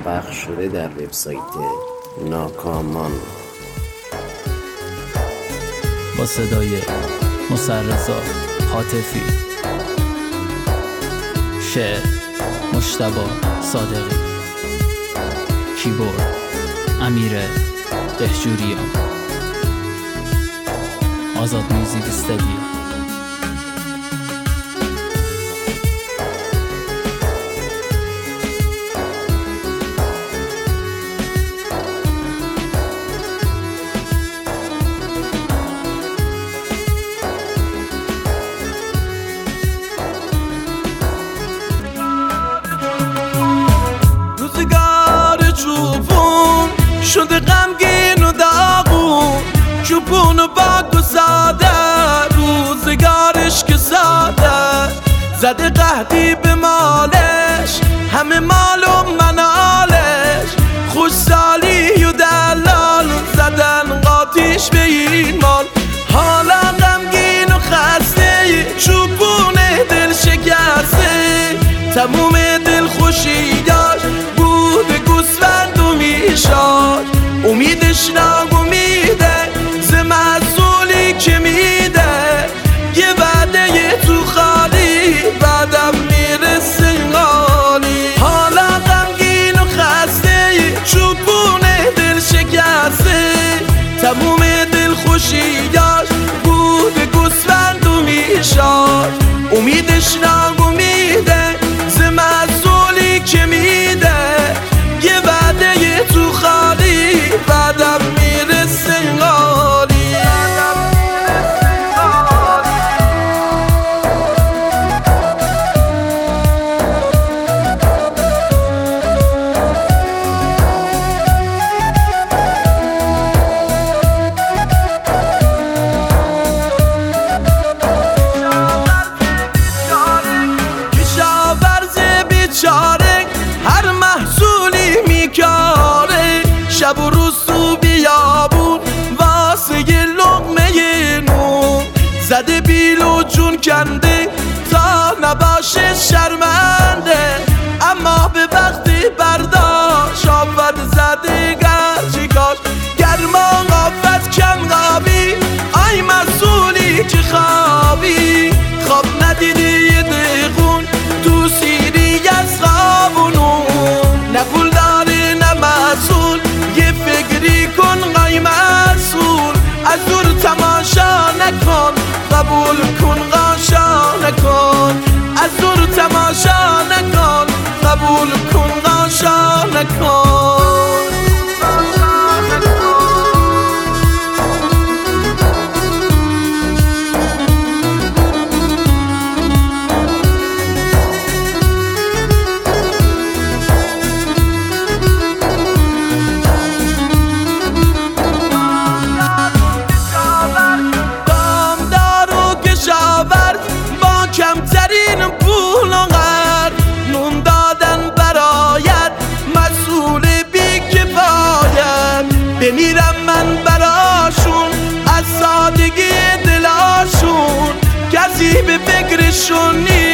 پخش شده در وبسایت ناکامان. با صدای مسررضا حاتفی، شعر مجتبی صادقی، کیبورد امیر دهجوریان، آزاد میوزیک استودیو. شده غمگین و داغون، چوپون و باگ و ساده، روزگارش که ساده، زده قهدی به مالش، همه مال و منالش، خوش سالی و دلال زدن قاطیش به این مال. حالا غمگین و خسته، چوپون دل شکسته، تموم دل خوشی داشت، بود گوسفند و میشاد، امیدش ناامیده ز محصولی که میده، یه وعده یه تو خالی بعدم میرسه غالی. حالا غمگین و خسته، چوبون دل شکسته، تموم دل خوشی داشت، بود گوسفند و میشاد، امیدش ناامیده ز محصولی که میده، یه وعده یه تو خالی بعدم میرسه غالی. کشاورز بیچاره هر محصولی میکاره، شب و روز تو بیابون واسه یه لقمه نون، زده بیل و جون کنده تا نباشه شرمنده، اما به وقتی برداشت آفت زده گرچی کاش، گرما قافت کم قابی، آی مسئولی که خوابی، خواب ندیدی یه دقون تو سیری از خواب و نون، نه پول داری نه مسئول، یه فکری کن قای مسئول، از دور تماشا نکن، قبول کن قاشا نکن، از دور تماشا نکن، قبول کن قاشا نکن. کمترین پول و قرض نون دادن برایت، مسئول بی کفایت، بمیرم من براشون از سادگی دلاشون، کسی به فکرشون نیست.